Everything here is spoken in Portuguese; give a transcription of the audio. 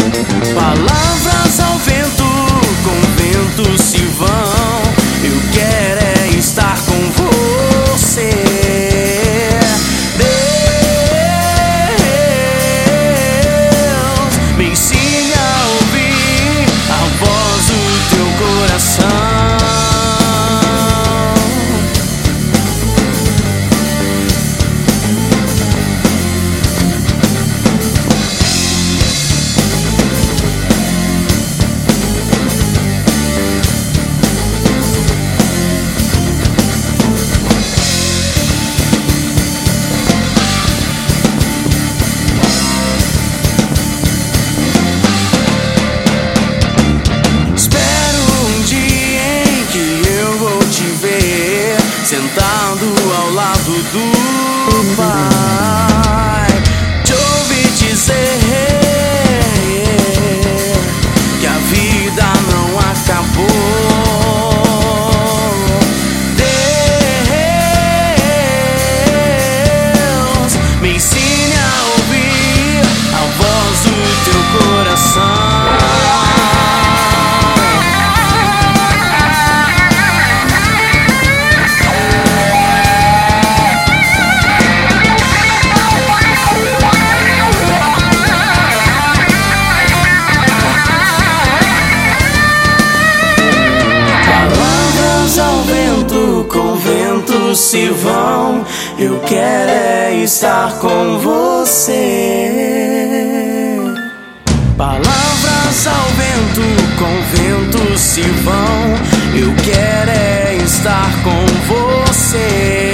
Palavras ao vento, com vento se vão. Eu quero é estar com você. Deus, me ensine a ouvir a voz do teu coração. Sentado ao lado do Pai, te ouvi dizer que a vida não acabou. Deus, me ensine a ouvir a voz do teu coração. Com vento se vão, eu quero é estar com você. Palavras ao vento, com vento se vão, eu quero é estar com você.